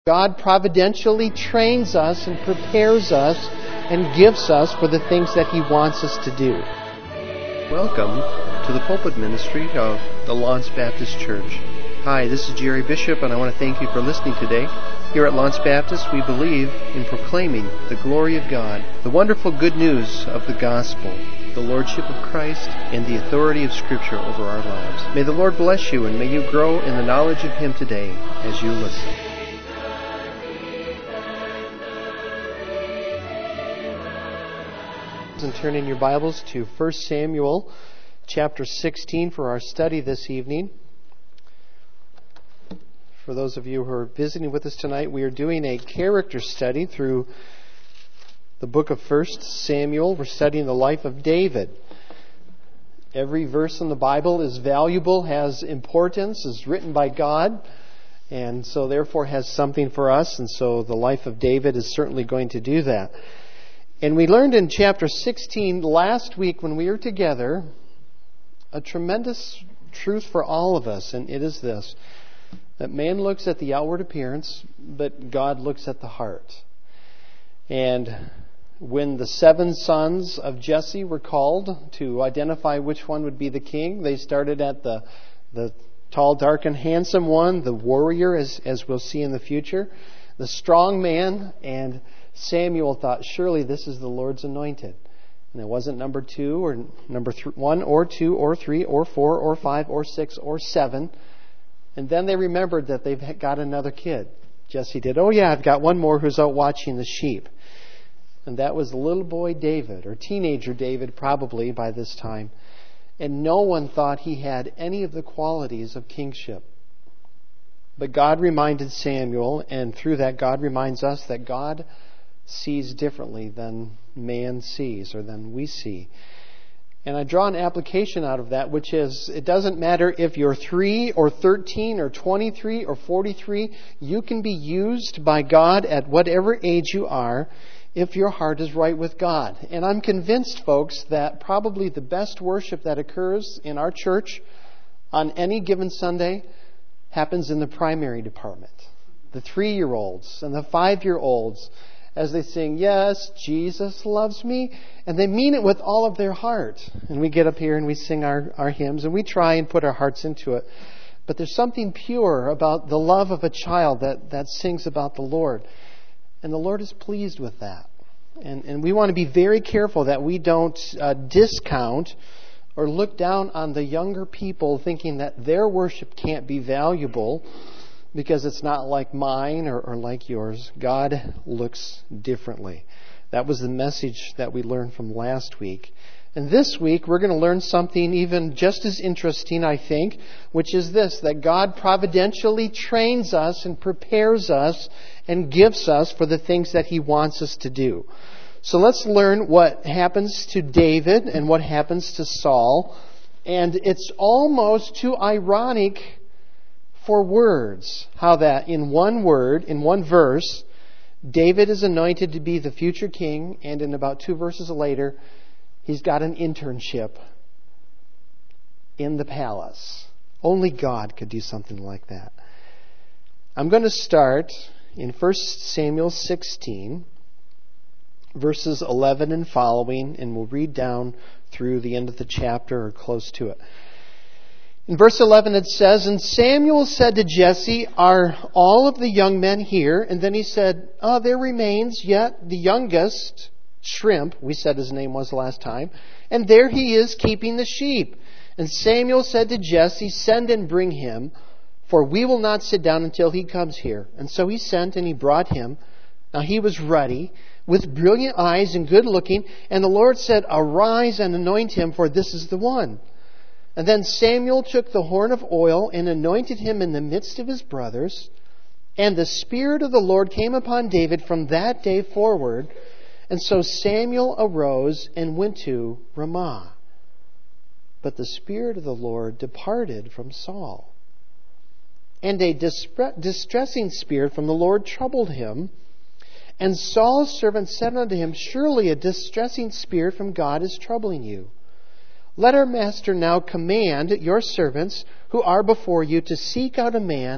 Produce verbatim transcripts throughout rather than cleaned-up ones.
God providentially trains us and prepares us and gifts us for the things that He wants us to do. Welcome to the pulpit ministry of the Lawrence Baptist Church. Hi, this is Jerry Bishop, and I want to thank you for listening today. Here at Lawrence Baptist, we believe in proclaiming the glory of God, the wonderful good news of the gospel, the lordship of Christ, and the authority of Scripture over our lives. May the Lord bless you, and may you grow in the knowledge of Him today as you listen. And turn in your Bibles to First Samuel chapter sixteen for our study this evening. For those of you who are visiting with us tonight, we are doing a character study through the book of First Samuel. We're studying the life of David. Every verse in the Bible is valuable, has importance, is written by God, and so therefore has something for us. And so the life of David is certainly going to do that. And we learned in chapter sixteen last week when we were together a tremendous truth for all of us, and it is this: that man looks at the outward appearance, but God looks at the heart. And when the seven sons of Jesse were called to identify which one would be the king, they started at the the tall, dark, and handsome one, the warrior, as, as we'll see in the future, the strong man, and Samuel thought, surely this is the Lord's anointed. And it wasn't number two or number th- one or two or three or four or five or six or seven. And then they remembered that they've got another kid. Jesse did, oh yeah, I've got one more who's out watching the sheep. And that was little boy David, or teenager David probably by this time. And no one thought he had any of the qualities of kingship. But God reminded Samuel, and through that God reminds us that God sees differently than man sees or than we see. And I draw an application out of that, which is, it doesn't matter if you're three or thirteen or twenty-three or forty-three, you can be used by God at whatever age you are if your heart is right with God. And I'm convinced, folks, that probably the best worship that occurs in our church on any given Sunday happens in the primary department. The three-year-olds and the five-year-olds, as they sing, yes, Jesus loves me. And they mean it with all of their heart. And we get up here and we sing our, our hymns and we try and put our hearts into it. But there's something pure about the love of a child that, that sings about the Lord. And the Lord is pleased with that. And, and we want to be very careful that we don't uh, discount or look down on the younger people thinking that their worship can't be valuable because it's not like mine or, or like yours. God looks differently. That was the message that we learned from last week. And this week, we're going to learn something even just as interesting, I think, which is this: that God providentially trains us and prepares us and gifts us for the things that He wants us to do. So let's learn what happens to David and what happens to Saul. And it's almost too ironic for words, how that in one word, in one verse, David is anointed to be the future king, and in about two verses later, he's got an internship in the palace. Only God could do something like that. I'm going to start in First Samuel sixteen, verses eleven and following, and we'll read down through the end of the chapter or close to it. In verse eleven it says, and Samuel said to Jesse, are all of the young men here? And then he said, oh, there remains yet the youngest, Shrimp, we said his name was last time, and there he is keeping the sheep. And Samuel said to Jesse, send and bring him, for we will not sit down until he comes here. And so he sent and he brought him. Now he was ruddy, with brilliant eyes and good looking, and the Lord said, arise and anoint him, for this is the one. And then Samuel took the horn of oil and anointed him in the midst of his brothers. And the Spirit of the Lord came upon David from that day forward. And so Samuel arose and went to Ramah. But the Spirit of the Lord departed from Saul. And a distressing spirit from the Lord troubled him. And Saul's servant said unto him, surely a distressing spirit from God is troubling you. Let our master now command your servants who are before you to seek out a man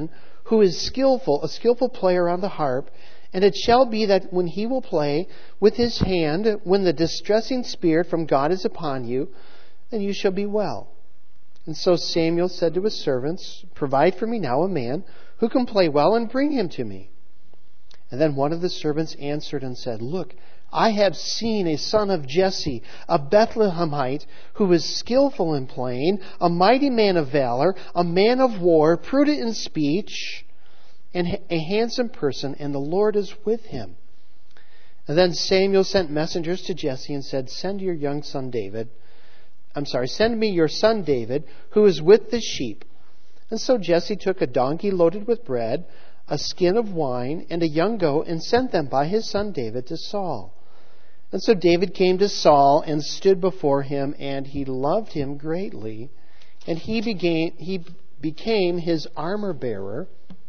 who is skillful, a skillful player on the harp. And it shall be that when he will play with his hand, when the distressing spirit from God is upon you, then you shall be well. And so Samuel said to his servants, provide for me now a man who can play well, and bring him to me. And then one of the servants answered and said, look, I have seen a son of Jesse, a Bethlehemite, who is skillful in playing, a mighty man of valor, a man of war, prudent in speech, and a handsome person, and the Lord is with him. And then Samuel sent messengers to Jesse and said, send your young son David, I'm sorry, send me your son David, who is with the sheep. And so Jesse took a donkey loaded with bread, a skin of wine, and a young goat, and sent them by his son David to Saul. And so David came to Saul and stood before him, and he loved him greatly. And he became, he became his armor bearer.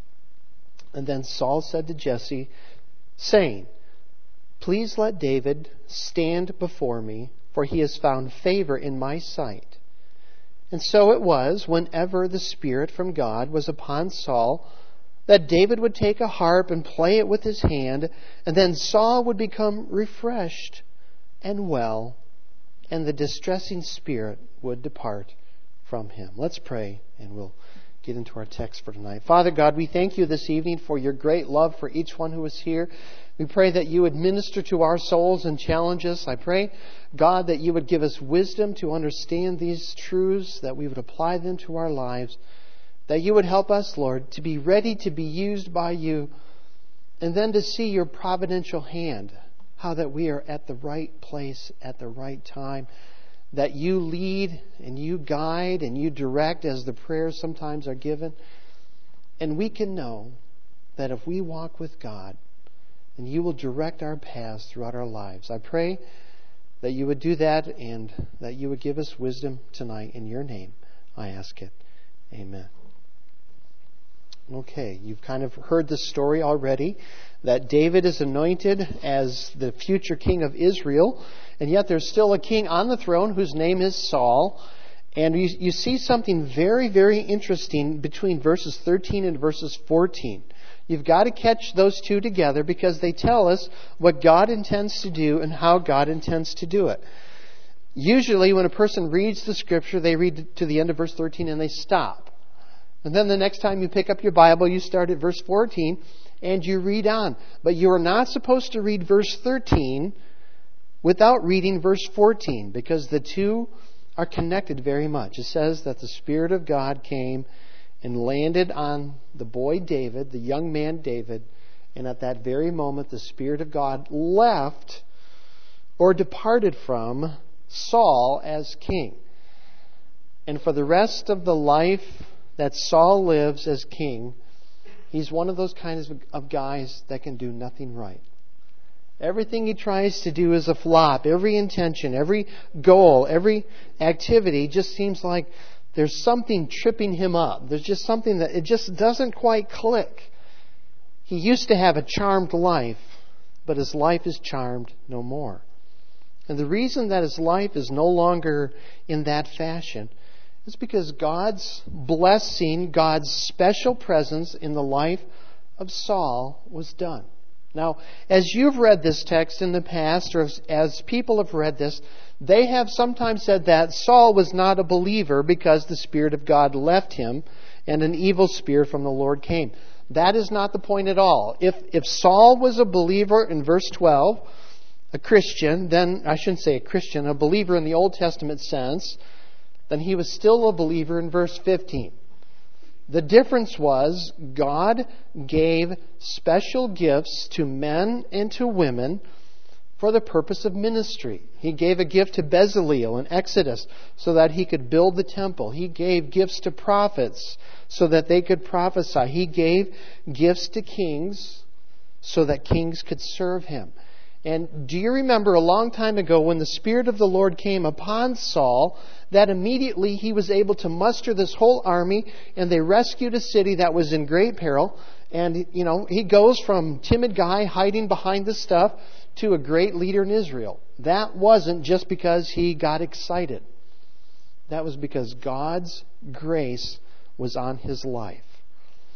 And then Saul said to Jesse, saying, please let David stand before me, for he has found favor in my sight. And so it was, whenever the Spirit from God was upon Saul, that David would take a harp and play it with his hand, and then Saul would become refreshed and well, and the distressing spirit would depart from him. Let's pray, and we'll get into our text for tonight. Father God, we thank you this evening for your great love for each one who is here. We pray that you would minister to our souls and challenge us. I pray, God, that you would give us wisdom to understand these truths, that we would apply them to our lives, that you would help us, Lord, to be ready to be used by you, and then to see your providential hand, how that we are at the right place at the right time, that you lead and you guide and you direct as the prayers sometimes are given. And we can know that if we walk with God, then you will direct our paths throughout our lives. I pray that you would do that and that you would give us wisdom tonight. In your name, I ask it. Amen. Okay, you've kind of heard the story already, that David is anointed as the future king of Israel, and yet there's still a king on the throne whose name is Saul. And you, you see something very, very interesting between verses thirteen and verses fourteen. You've got to catch those two together because they tell us what God intends to do and how God intends to do it. Usually when a person reads the Scripture, they read to the end of verse thirteen and they stop. And then the next time you pick up your Bible, you start at verse fourteen and you read on. But you are not supposed to read verse thirteen without reading verse fourteen, because the two are connected very much. It says that the Spirit of God came and landed on the boy David, the young man David, and at that very moment the Spirit of God left or departed from Saul as king. And for the rest of the life that Saul lives as king, he's one of those kinds of guys that can do nothing right. Everything he tries to do is a flop. Every intention, every goal, every activity just seems like there's something tripping him up. There's just something that it just doesn't quite click. He used to have a charmed life, but his life is charmed no more. And the reason that his life is no longer in that fashion is because God's blessing, God's special presence in the life of Saul was done. Now, as you've read this text in the past, or as, as people have read this, they have sometimes said that Saul was not a believer because the Spirit of God left him and an evil spirit from the Lord came. That is not the point at all. If, if Saul was a believer in verse twelve, a Christian, then, I shouldn't say a Christian, a believer in the Old Testament sense, then he was still a believer in verse fifteen. The difference was God gave special gifts to men and to women for the purpose of ministry. He gave a gift to Bezaleel in Exodus so that he could build the temple. He gave gifts to prophets so that they could prophesy. He gave gifts to kings so that kings could serve him. And do you remember a long time ago when the Spirit of the Lord came upon Saul, that immediately he was able to muster this whole army and they rescued a city that was in great peril. And, you know, he goes from timid guy hiding behind the stuff to a great leader in Israel. That wasn't just because he got excited. That was because God's grace was on his life.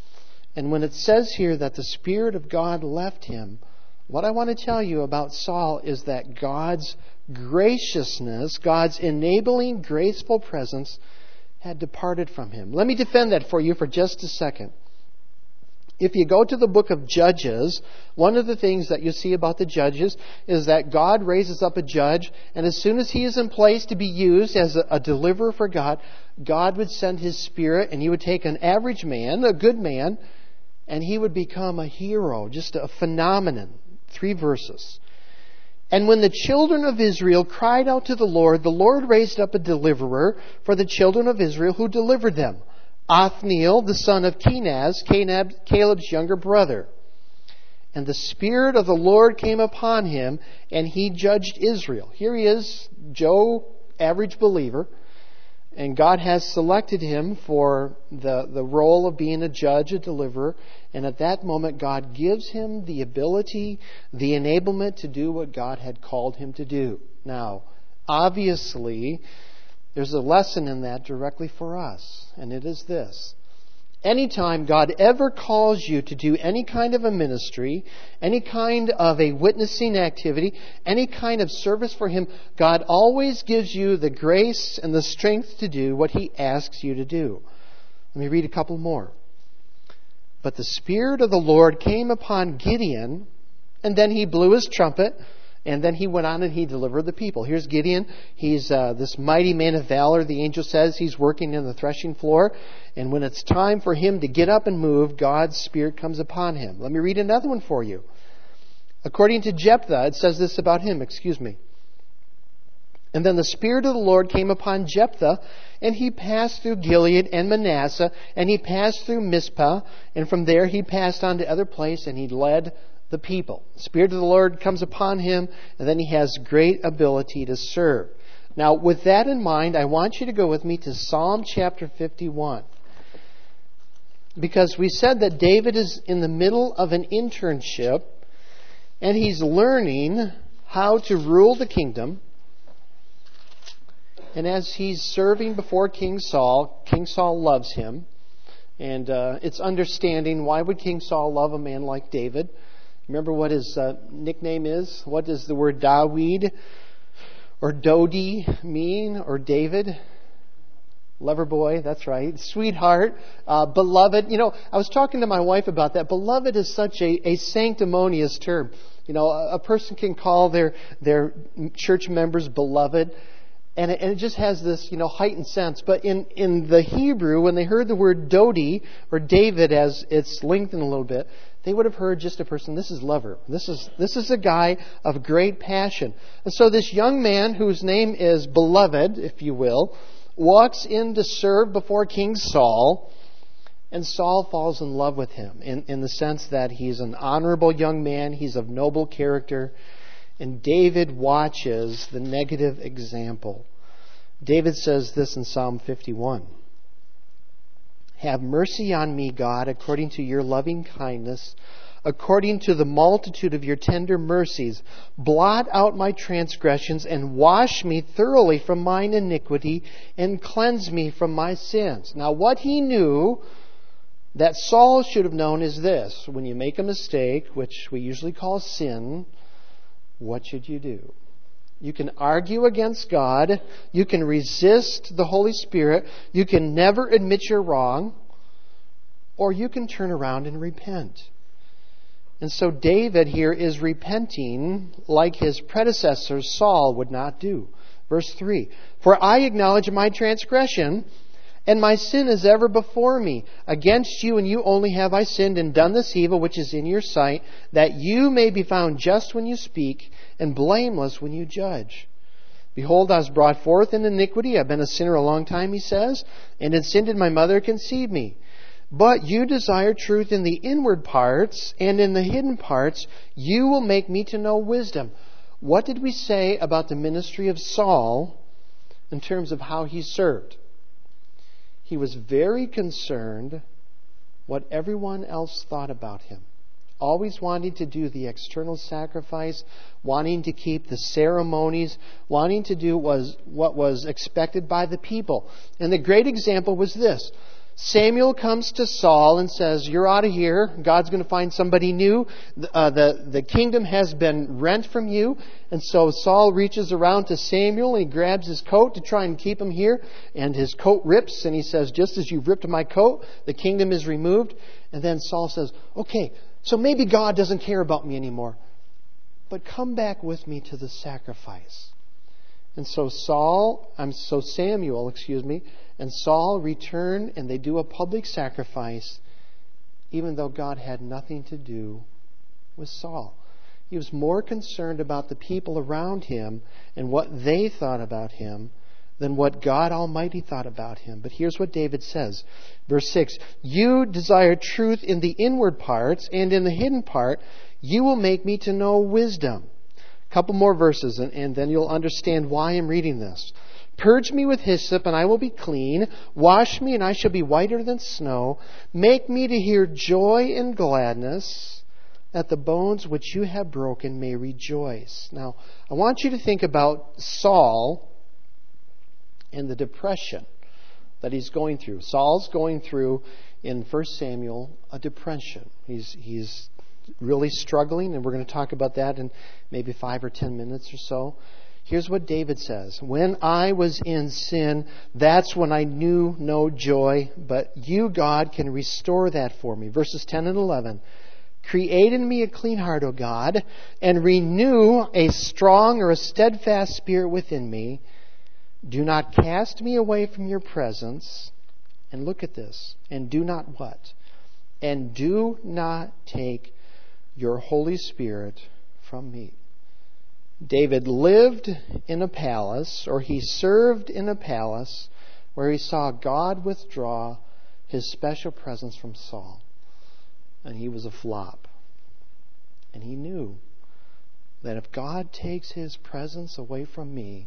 And when it says here that the Spirit of God left him, what I want to tell you about Saul is that God's graciousness, God's enabling, graceful presence had departed from him. Let me defend that for you for just a second. If you go to the book of Judges, one of the things that you see about the judges is that God raises up a judge, and as soon as he is in place to be used as a, a deliverer for God, God would send His Spirit, and He would take an average man, a good man, and he would become a hero, just a phenomenon. Three verses. And when the children of Israel cried out to the Lord, the Lord raised up a deliverer for the children of Israel who delivered them. Othniel, the son of Kenaz, Caleb's younger brother. And the Spirit of the Lord came upon him, and he judged Israel. Here he is, Joe, average believer. And God has selected him for the, the role of being a judge, a deliverer. And at that moment, God gives him the ability, the enablement to do what God had called him to do. Now, obviously, there's a lesson in that directly for us. And it is this. Anytime God ever calls you to do any kind of a ministry, any kind of a witnessing activity, any kind of service for Him, God always gives you the grace and the strength to do what He asks you to do. Let me read a couple more. But the Spirit of the Lord came upon Gideon, and then he blew his trumpet, and then he went on and he delivered the people. Here's Gideon. He's uh, this mighty man of valor. The angel says he's working in the threshing floor. And when it's time for him to get up and move, God's Spirit comes upon him. Let me read another one for you. According to Jephthah, it says this about him, excuse me. And then the Spirit of the Lord came upon Jephthah, and he passed through Gilead and Manasseh, and he passed through Mizpah, and from there he passed on to other place, and he led the people. The Spirit of the Lord comes upon him, and then he has great ability to serve. Now, with that in mind, I want you to go with me to Psalm chapter fifty-one. Because we said that David is in the middle of an internship, and he's learning how to rule the kingdom. And as he's serving before King Saul, King Saul loves him. And uh, it's understanding, why would King Saul love a man like David? Remember what his uh, nickname is? What does the word Dawid or Dodi mean? Or David? Lover boy, that's right. Sweetheart, uh, beloved. You know, I was talking to my wife about that. Beloved is such a, a sanctimonious term. You know, a, a person can call their, their church members beloved. And it, and it just has this, you know, heightened sense. But in, in the Hebrew, when they heard the word Dodi, or David as it's lengthened a little bit, they would have heard just a person, this is lover. This is this is a guy of great passion. And so this young man, whose name is Beloved, if you will, walks in to serve before King Saul. And Saul falls in love with him in, in the sense that he's an honorable young man. He's of noble character. And David watches the negative example. David says this in Psalm fifty-one. Have mercy on me, God, according to your loving kindness, according to the multitude of your tender mercies. Blot out my transgressions and wash me thoroughly from mine iniquity and cleanse me from my sins. Now, what he knew that Saul should have known is this. When you make a mistake, which we usually call sin, what should you do? You can argue against God. You can resist the Holy Spirit. You can never admit you're wrong. Or you can turn around and repent. And so David here is repenting like his predecessor Saul would not do. Verse three. For I acknowledge my transgression, and my sin is ever before me. Against you and you only have I sinned and done this evil which is in your sight, that you may be found just when you speak and blameless when you judge. Behold, I was brought forth in iniquity. I've been a sinner a long time, he says, and in sin did my mother conceive me. But you desire truth in the inward parts, and in the hidden parts you will make me to know wisdom. What did we say about the ministry of Saul in terms of how he served? He was very concerned what everyone else thought about him. Always wanting to do the external sacrifice, wanting to keep the ceremonies, wanting to do was what was expected by the people. And the great example was this. Samuel comes to Saul and says, you're out of here. God's going to find somebody new. Uh, the, the kingdom has been rent from you. And so Saul reaches around to Samuel and he grabs his coat to try and keep him here. And his coat rips and he says, just as you've ripped my coat, the kingdom is removed. And then Saul says, okay, so maybe God doesn't care about me anymore. But come back with me to the sacrifice. And so Saul, I'm so Samuel, excuse me, and Saul return and they do a public sacrifice, even though God had nothing to do with Saul. He was more concerned about the people around him and what they thought about him than what God Almighty thought about him. But here's what David says. Verse six, you desire truth in the inward parts, and in the hidden part you will make me to know wisdom. A couple more verses, and, and then you'll understand why I'm reading this. Purge me with hyssop, and I will be clean. Wash me, and I shall be whiter than snow. Make me to hear joy and gladness, that the bones which you have broken may rejoice. Now, I want you to think about Saul and the depression that he's going through. Saul's going through, in First Samuel, a depression. He's he's really struggling, and we're going to talk about that in maybe five or ten minutes or so. Here's what David says. When I was in sin, that's when I knew no joy, but you, God, can restore that for me. Verses ten and eleven. Create in me a clean heart, O God, and renew a strong or a steadfast spirit within me. Do not cast me away from your presence. And look at this. And do not what? And do not take your Holy Spirit from me. David lived in a palace, or he served in a palace, where he saw God withdraw His special presence from Saul. And he was a flop. And he knew that if God takes His presence away from me,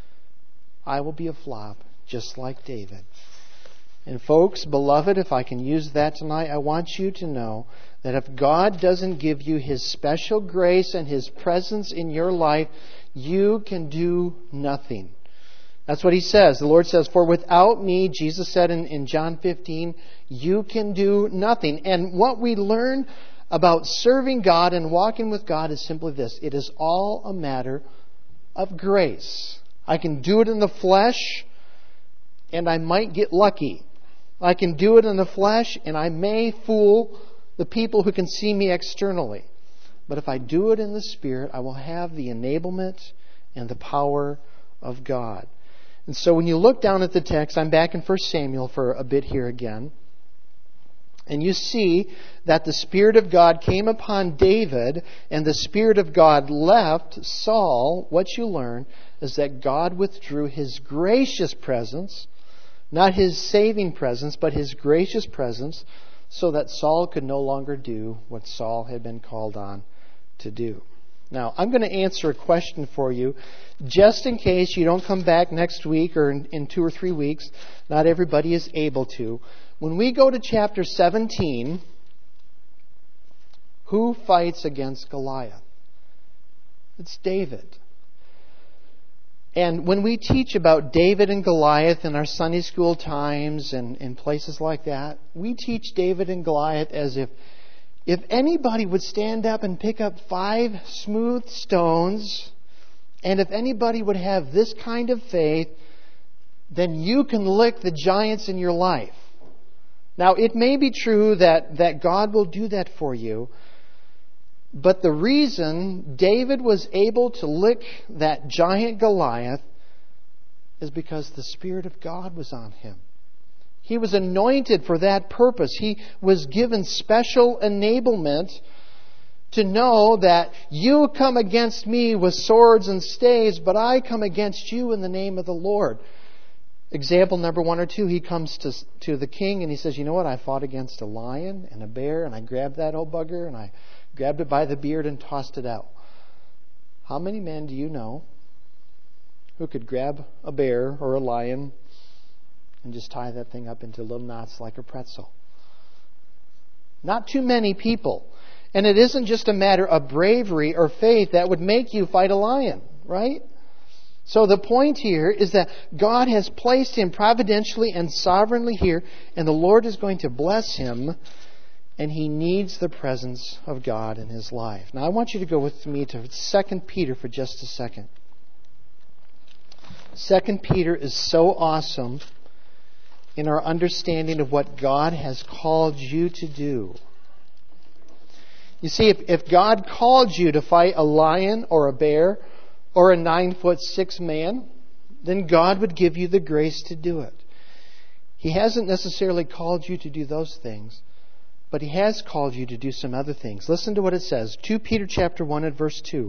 I will be a flop, just like David. And folks, beloved, if I can use that tonight, I want you to know that if God doesn't give you His special grace and His presence in your life, you can do nothing. That's what He says. The Lord says, for without me, Jesus said in, in John fifteen, you can do nothing. And what we learn about serving God and walking with God is simply this. It is all a matter of grace. I can do it in the flesh, and I might get lucky. I can do it in the flesh, and I may fool the people who can see me externally. But if I do it in the Spirit, I will have the enablement and the power of God. And so when you look down at the text, I'm back in First Samuel for a bit here again. And you see that the Spirit of God came upon David, and the Spirit of God left Saul. What you learn is that God withdrew His gracious presence, not His saving presence, but His gracious presence, so that Saul could no longer do what Saul had been called on to do. Now, I'm going to answer a question for you, just in case you don't come back next week or in, in two or three weeks. Not everybody is able to. When we go to chapter seventeen, who fights against Goliath? It's David. And when we teach about David and Goliath in our Sunday school times and in places like that, we teach David and Goliath as if if anybody would stand up and pick up five smooth stones, and if anybody would have this kind of faith, then you can lick the giants in your life. Now, it may be true that, that God will do that for you, but the reason David was able to lick that giant Goliath is because the Spirit of God was on him. He was anointed for that purpose. He was given special enablement to know that you come against me with swords and staves, but I come against you in the name of the Lord. Example number one or two, he comes to, to the king and he says, you know what, I fought against a lion and a bear, and I grabbed that old bugger and I grabbed it by the beard and tossed it out. How many men do you know who could grab a bear or a lion and just tie that thing up into little knots like a pretzel? Not too many people. And it isn't just a matter of bravery or faith that would make you fight a lion, right? So the point here is that God has placed him providentially and sovereignly here, and the Lord is going to bless him, and he needs the presence of God in his life. Now I want you to go with me to Second Peter for just a second. Second Peter is so awesome in our understanding of what God has called you to do. You see, if, if God called you to fight a lion or a bear or a nine foot six man, then God would give you the grace to do it. He hasn't necessarily called you to do those things, but He has called you to do some other things. Listen to what it says. Second Peter chapter one and verse two.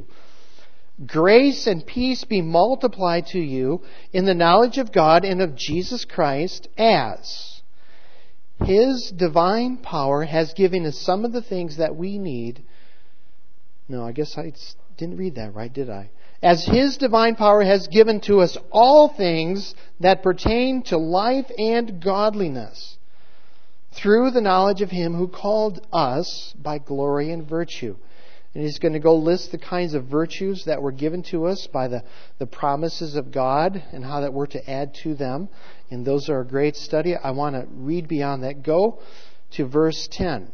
Grace and peace be multiplied to you in the knowledge of God and of Jesus Christ, as His divine power has given us some of the things that we need. No, I guess I didn't read that right, did I? As His divine power has given to us all things that pertain to life and godliness, through the knowledge of Him who called us by glory and virtue. And he's going to go list the kinds of virtues that were given to us by the, the promises of God and how that we're to add to them. And those are a great study. I want to read beyond that. Go to verse ten.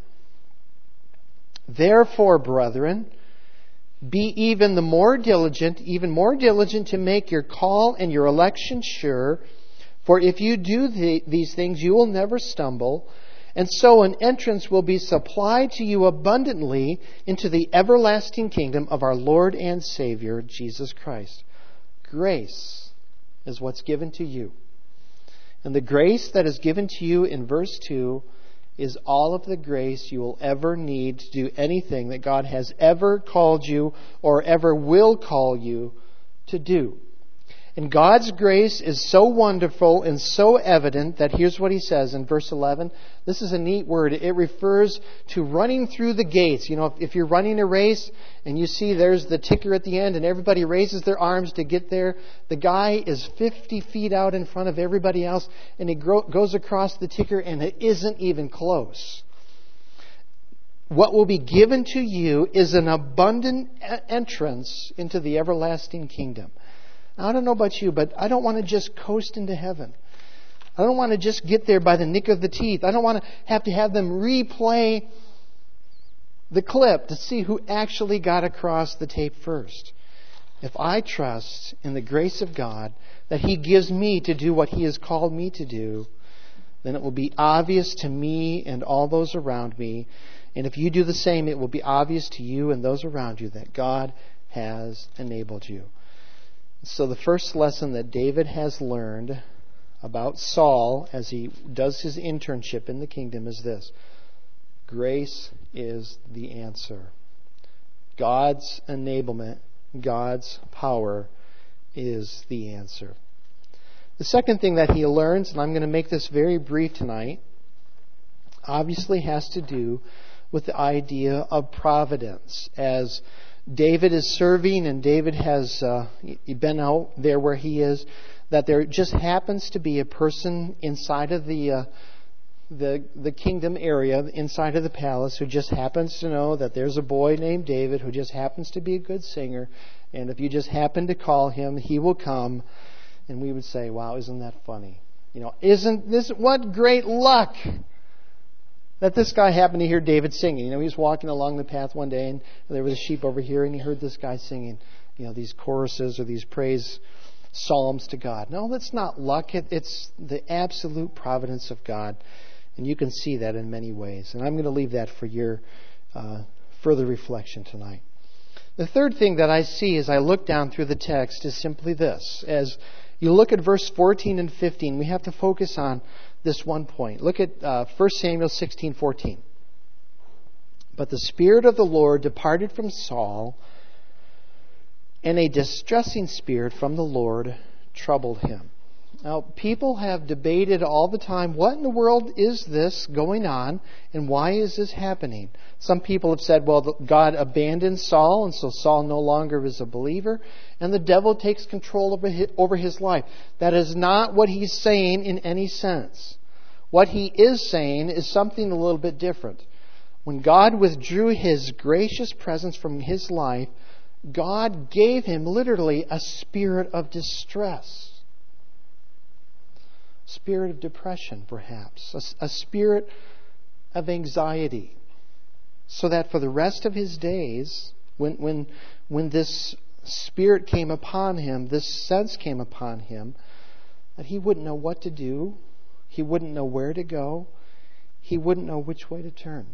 Therefore, brethren, be even the more diligent, even more diligent to make your call and your election sure. For if you do the, these things, you will never stumble. And so an entrance will be supplied to you abundantly into the everlasting kingdom of our Lord and Savior, Jesus Christ. Grace is what's given to you. And the grace that is given to you in verse two is all of the grace you will ever need to do anything that God has ever called you or ever will call you to do. And God's grace is so wonderful and so evident that here's what He says in verse eleven. This is a neat word. It refers to running through the gates. You know, if you're running a race and you see there's the ticker at the end and everybody raises their arms to get there, the guy is fifty feet out in front of everybody else and he goes across the ticker and it isn't even close. What will be given to you is an abundant entrance into the everlasting kingdom. Now, I don't know about you, but I don't want to just coast into heaven. I don't want to just get there by the nick of the teeth. I don't want to have to have them replay the clip to see who actually got across the tape first. If I trust in the grace of God that He gives me to do what He has called me to do, then it will be obvious to me and all those around me. And if you do the same, it will be obvious to you and those around you that God has enabled you. So the first lesson that David has learned about Saul as he does his internship in the kingdom is this. Grace is the answer. God's enablement, God's power is the answer. The second thing that he learns, and I'm going to make this very brief tonight, obviously has to do with the idea of providence. As David is serving and David has uh, been out there where he is, that there just happens to be a person inside of the uh, the the kingdom area, inside of the palace, who just happens to know that there's a boy named David who just happens to be a good singer, and if you just happen to call him, he will come. And we would say, wow, isn't that funny? You know, isn't this, what great luck that this guy happened to hear David singing. You know, he was walking along the path one day and there was a sheep over here and he heard this guy singing, you know, these choruses or these praise psalms to God. No, that's not luck. It, it's the absolute providence of God. And you can see that in many ways. And I'm going to leave that for your uh, further reflection tonight. The third thing that I see as I look down through the text is simply this. As you look at verse fourteen and fifteen, we have to focus on this one point. Look at uh, First Samuel sixteen fourteen. But the Spirit of the Lord departed from Saul, and a distressing spirit from the Lord troubled him. Now, people have debated all the time, what in the world is this going on, and why is this happening? Some people have said, well, God abandoned Saul, and so Saul no longer is a believer, and the devil takes control over his, over his life. That is not what he's saying in any sense. What he is saying is something a little bit different. When God withdrew His gracious presence from his life, God gave him literally a spirit of distress. Spirit of depression, perhaps. A, a spirit of anxiety. So that for the rest of his days, when, when, when this spirit came upon him, this sense came upon him, that he wouldn't know what to do. He wouldn't know where to go. He wouldn't know which way to turn.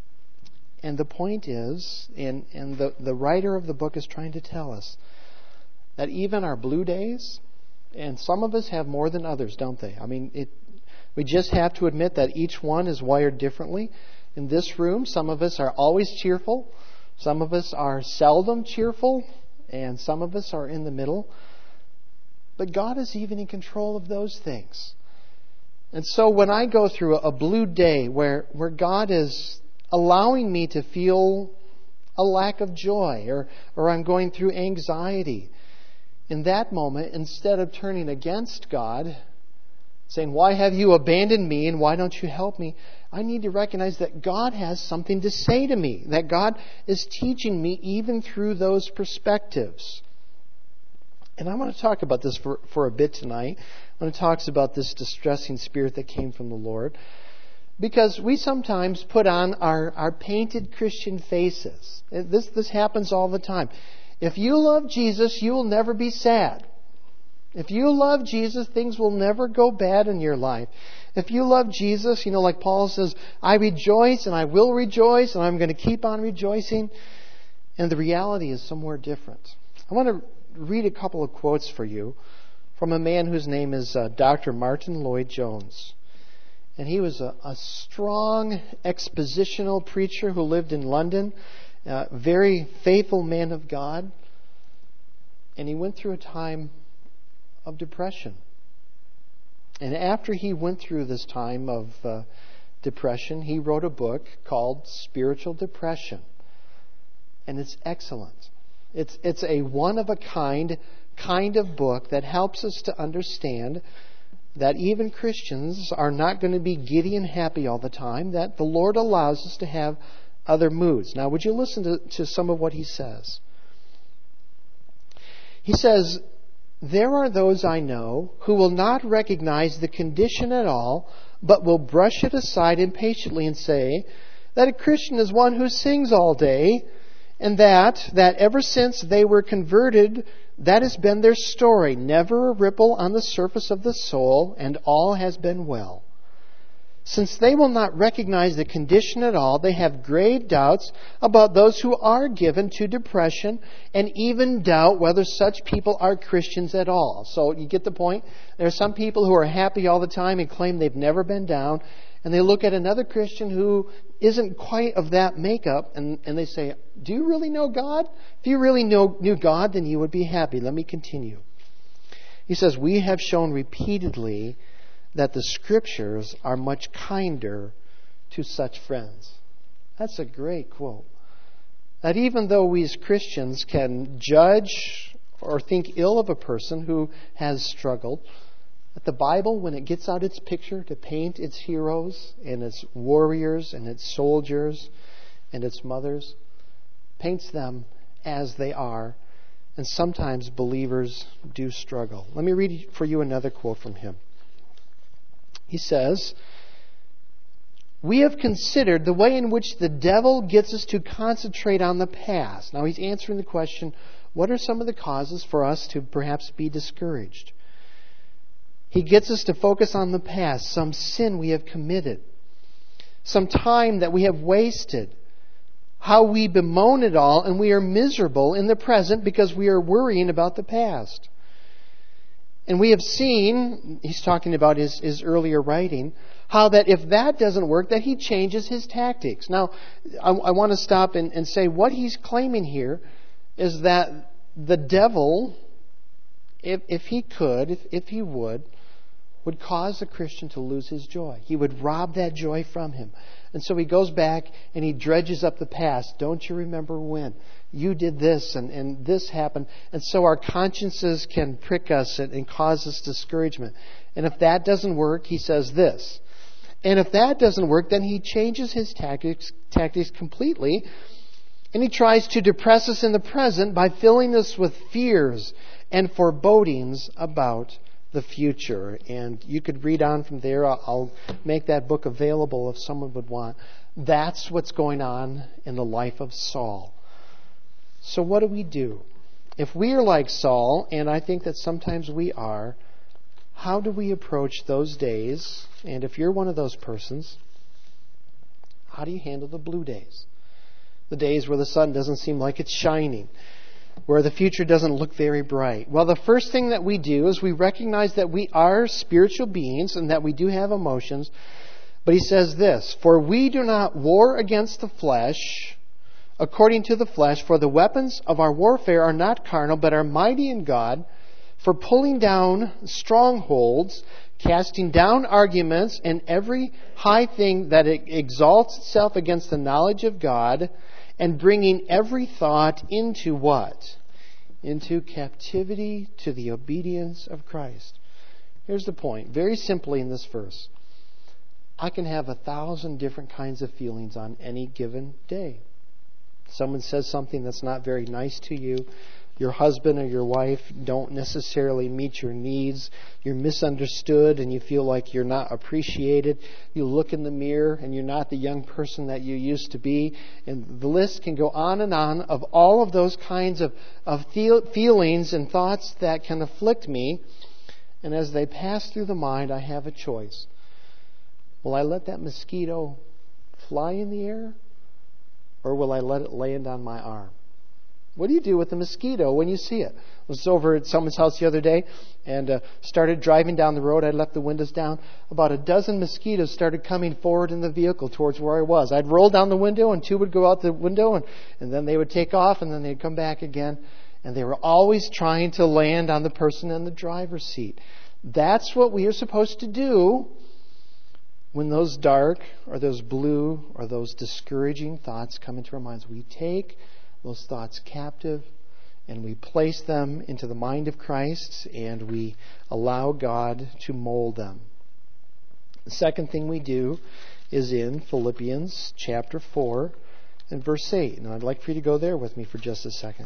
And the point is, and, and the, the writer of the book is trying to tell us, that even our blue days, and some of us have more than others, don't they? I mean, it, we just have to admit that each one is wired differently. In this room, some of us are always cheerful. Some of us are seldom cheerful. And some of us are in the middle. But God is even in control of those things. And so when I go through a blue day where, where God is allowing me to feel a lack of joy, or, or I'm going through anxiety, in that moment, instead of turning against God, saying, "Why have you abandoned me and why don't you help me?" I need to recognize that God has something to say to me, that God is teaching me even through those perspectives. And I want to talk about this for, for a bit tonight, when it talks about this distressing spirit that came from the Lord. Because we sometimes put on our, our painted Christian faces. This, this happens all the time. If you love Jesus, you will never be sad. If you love Jesus, things will never go bad in your life. If you love Jesus, you know, like Paul says, "I rejoice and I will rejoice and I'm going to keep on rejoicing." And the reality is somewhere different. I want to read a couple of quotes for you from a man whose name is uh, Doctor Martin Lloyd-Jones. And he was a, a strong expositional preacher who lived in London, a very faithful man of God. And he went through a time of depression. And after he went through this time of uh, depression, he wrote a book called Spiritual Depression. And it's excellent. It's, it's a one-of-a-kind kind of book that helps us to understand that even Christians are not going to be giddy and happy all the time, that the Lord allows us to have other moods. Now, would you listen to, to some of what he says? He says, "There are those I know who will not recognize the condition at all, but will brush it aside impatiently and say that a Christian is one who sings all day, and that, that ever since they were converted, that has been their story, never a ripple on the surface of the soul, and all has been well. Since they will not recognize the condition at all, they have grave doubts about those who are given to depression, and even doubt whether such people are Christians at all." So you get the point? There are some people who are happy all the time and claim they've never been down, and they look at another Christian who isn't quite of that makeup, and, and they say, "Do you really know God? If you really know, knew God, then you would be happy." Let me continue. He says, "We have shown repeatedly that the Scriptures are much kinder to such friends." That's a great quote. That even though we as Christians can judge or think ill of a person who has struggled, that the Bible, when it gets out its picture to paint its heroes and its warriors and its soldiers and its mothers, paints them as they are. And sometimes believers do struggle. Let me read for you another quote from him. He says, "We have considered the way in which the devil gets us to concentrate on the past." Now he's answering the question, what are some of the causes for us to perhaps be discouraged? He gets us to focus on the past, some sin we have committed, some time that we have wasted, how we bemoan it all, and we are miserable in the present because we are worrying about the past. And we have seen, he's talking about his, his earlier writing, how that if that doesn't work, that he changes his tactics. Now, I, I want to stop and, and say what he's claiming here is that the devil, if, if he could, if, if he would, would cause a Christian to lose his joy. He would rob that joy from him. And so he goes back and he dredges up the past. Don't you remember when? You did this and, and this happened. And so our consciences can prick us and, and cause us discouragement. And if that doesn't work, he says this. And if that doesn't work, then he changes his tactics, tactics completely. And he tries to depress us in the present by filling us with fears and forebodings about the future. And you could read on from there. I'll make that book available if someone would want. That's what's going on in the life of Saul. So what do we do? If we are like Saul, and I think that sometimes we are, how do we approach those days? And if you're one of those persons, how do you handle the blue days? The days where the sun doesn't seem like it's shining, where the future doesn't look very bright. Well, the first thing that we do is we recognize that we are spiritual beings and that we do have emotions. But he says this, "For we do not war against the flesh, according to the flesh, for the weapons of our warfare are not carnal, but are mighty in God, for pulling down strongholds, casting down arguments, and every high thing that exalts itself against the knowledge of God, and bringing every thought into what? Into captivity to the obedience of Christ." Here's the point. Very simply in this verse. I can have a thousand different kinds of feelings on any given day. Someone says something that's not very nice to you. Your husband or your wife don't necessarily meet your needs. You're misunderstood and you feel like you're not appreciated. You look in the mirror and you're not the young person that you used to be. And the list can go on and on of all of those kinds of, of feel, feelings and thoughts that can afflict me. And as they pass through the mind, I have a choice. Will I let that mosquito fly in the air? Or will I let it land on my arm? What do you do with the mosquito when you see it? I was over at someone's house the other day and uh, started driving down the road. I'd left the windows down. About a dozen mosquitoes started coming forward in the vehicle towards where I was. I'd roll down the window and two would go out the window and, and then they would take off and then they'd come back again. And they were always trying to land on the person in the driver's seat. That's what we are supposed to do when those dark or those blue or those discouraging thoughts come into our minds. We take those thoughts captive and we place them into the mind of Christ and we allow God to mold them. The second thing we do is in Philippians chapter four and verse eight. And I'd like for you to go there with me for just a second.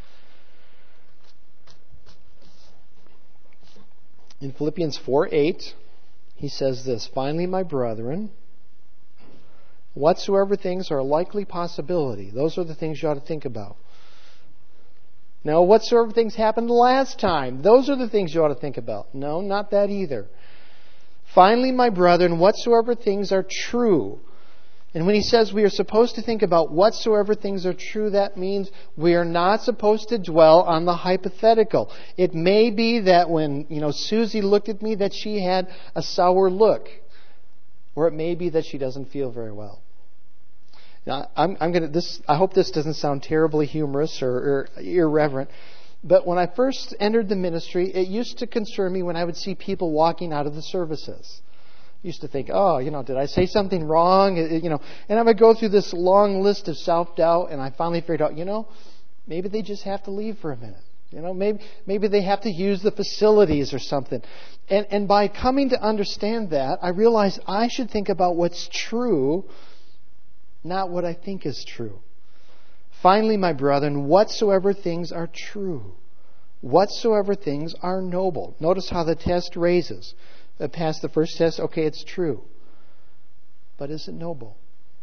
In Philippians four eight, he says this, "Finally, my brethren, whatsoever things are a likely possibility," those are the things you ought to think about. Now, whatsoever things happened last time, those are the things you ought to think about. No, not that either. "Finally, my brethren, whatsoever things are true." And when he says we are supposed to think about whatsoever things are true, that means we are not supposed to dwell on the hypothetical. It may be that when, you know, Susie looked at me that she had a sour look. Or it may be that she doesn't feel very well. Now, I'm, I'm going to, this, I hope this doesn't sound terribly humorous or, or irreverent. But when I first entered the ministry, it used to concern me when I would see people walking out of the services. Used to think, oh, you know, did I say something wrong? You know, and I would go through this long list of self-doubt, and I finally figured out, you know, maybe they just have to leave for a minute. You know, maybe maybe they have to use the facilities or something. And and by coming to understand that, I realized I should think about what's true, not what I think is true. "Finally, my brethren, whatsoever things are true, whatsoever things are noble." Notice how the test raises. Past the first test, okay, it's true. But is it noble?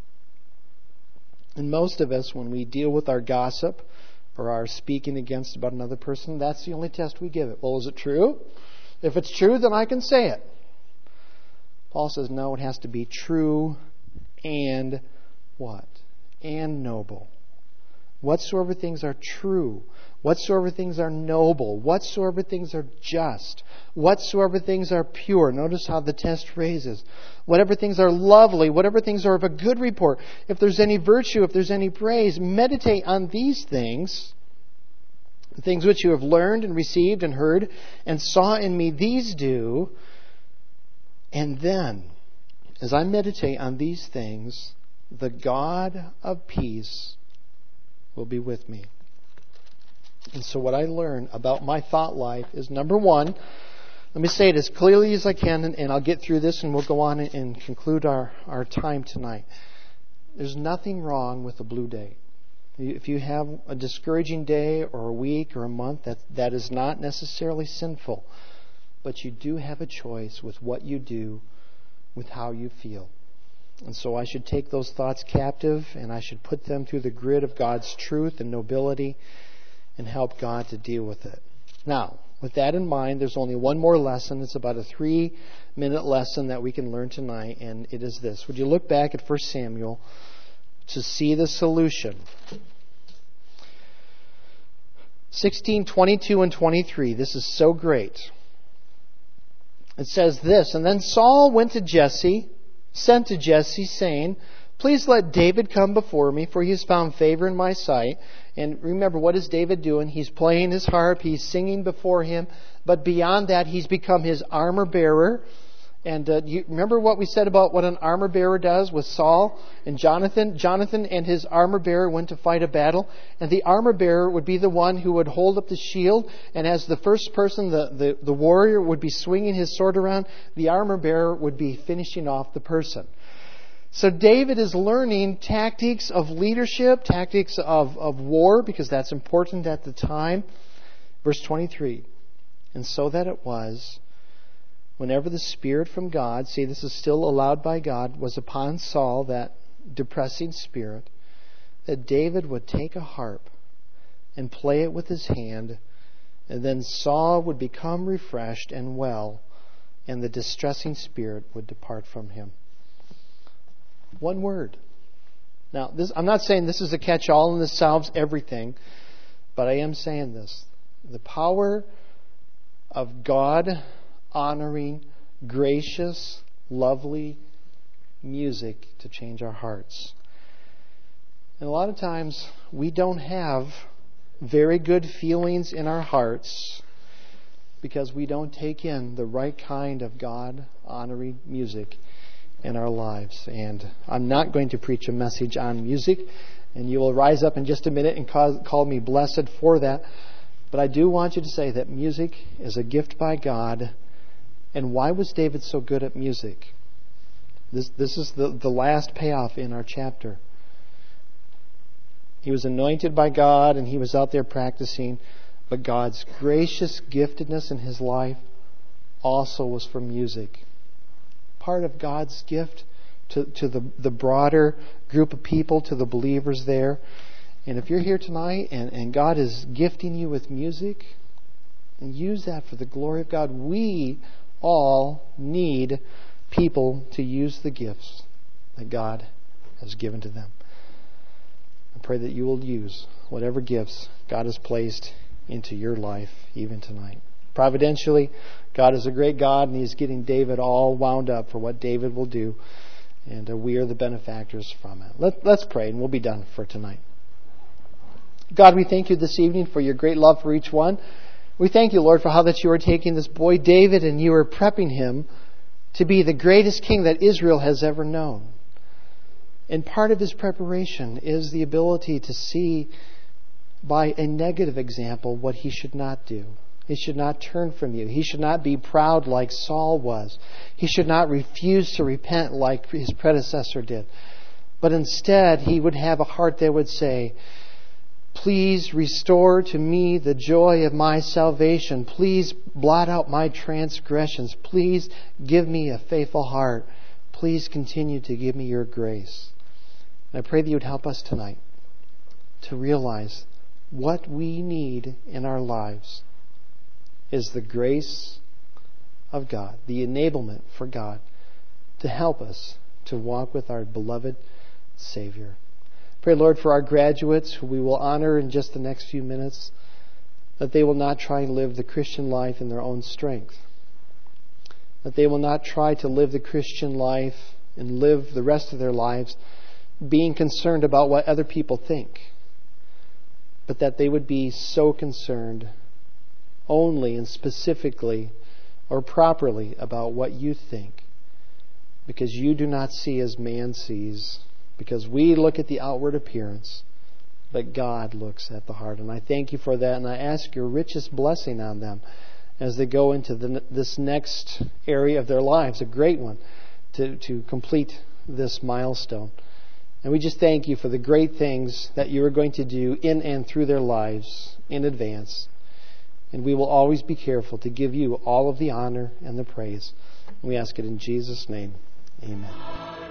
And most of us, when we deal with our gossip or our speaking against about another person, that's the only test we give it. Well, is it true? If it's true, then I can say it. Paul says, no, it has to be true and what? And noble. Whatsoever things are true, whatsoever things are noble, whatsoever things are just, whatsoever things are pure. Notice how the test raises. Whatever things are lovely, whatever things are of a good report, if there's any virtue, if there's any praise, meditate on these things, the things which you have learned and received and heard and saw in me, these do. And then, as I meditate on these things, the God of peace will be with me. And so what I learn about my thought life is, number one, let me say it as clearly as I can, and, and I'll get through this and we'll go on and, and conclude our, our time tonight. There's nothing wrong with a blue day. If you have a discouraging day or a week or a month, that, that is not necessarily sinful. But you do have a choice with what you do, with how you feel. And so I should take those thoughts captive, and I should put them through the grid of God's truth and nobility and help God to deal with it. Now, with that in mind, there's only one more lesson. It's about a three-minute lesson that we can learn tonight, and it is this. Would you look back at First Samuel to see the solution? sixteen, twenty-two, and twenty-three. This is so great. It says this, and then Saul went to Jesse, sent to Jesse, saying, please let David come before me, for he has found favor in my sight. And remember, what is David doing? He's playing his harp, he's singing before him, but beyond that, he's become his armor bearer. And uh, you remember what we said about what an armor bearer does with Saul and Jonathan? Jonathan and his armor bearer went to fight a battle, and the armor bearer would be the one who would hold up the shield, and as the first person, the, the, the warrior, would be swinging his sword around, the armor bearer would be finishing off the person. So David is learning tactics of leadership, tactics of, of war, because that's important at the time. Verse twenty-three, and so that it was, whenever the Spirit from God, see, this is still allowed by God, was upon Saul, that depressing spirit, that David would take a harp and play it with his hand, and then Saul would become refreshed and well, and the distressing spirit would depart from him. One word. Now, this, I'm not saying this is a catch-all and this solves everything, but I am saying this. The power of God honoring, gracious, lovely music to change our hearts. And a lot of times we don't have very good feelings in our hearts because we don't take in the right kind of God-honoring music in our lives. And I'm not going to preach a message on music, and you will rise up in just a minute and call, call me blessed for that. But I do want you to say that music is a gift by God. And why was David so good at music? This, this is the, the last payoff in our chapter. He was anointed by God and he was out there practicing. But God's gracious giftedness in his life also was for music. Part of God's gift to, to the, the broader group of people, to the believers there. And if you're here tonight and, and God is gifting you with music, and use that for the glory of God. We all need people to use the gifts that God has given to them. I pray that you will use whatever gifts God has placed into your life even tonight. Providentially, God is a great God, and He's getting David all wound up for what David will do. And uh, we are the benefactors from it. Let, let's pray, and we'll be done for tonight. God, we thank you this evening for your great love for each one. We thank you, Lord, for how that you are taking this boy David and you are prepping him to be the greatest king that Israel has ever known. And part of his preparation is the ability to see by a negative example what he should not do. He should not turn from you. He should not be proud like Saul was. He should not refuse to repent like his predecessor did. But instead, he would have a heart that would say, please restore to me the joy of my salvation. Please blot out my transgressions. Please give me a faithful heart. Please continue to give me your grace. And I pray that you would help us tonight to realize what we need in our lives is the grace of God, the enablement for God to help us to walk with our beloved Savior. Pray, Lord, for our graduates who we will honor in just the next few minutes, that they will not try and live the Christian life in their own strength. That they will not try to live the Christian life and live the rest of their lives being concerned about what other people think. But that they would be so concerned only and specifically or properly about what you think. Because you do not see as man sees. Because we look at the outward appearance, but God looks at the heart. And I thank you for that, and I ask your richest blessing on them as they go into the, this next area of their lives, a great one, to, to complete this milestone. And we just thank you for the great things that you are going to do in and through their lives in advance. And we will always be careful to give you all of the honor and the praise. And we ask it in Jesus' name. Amen.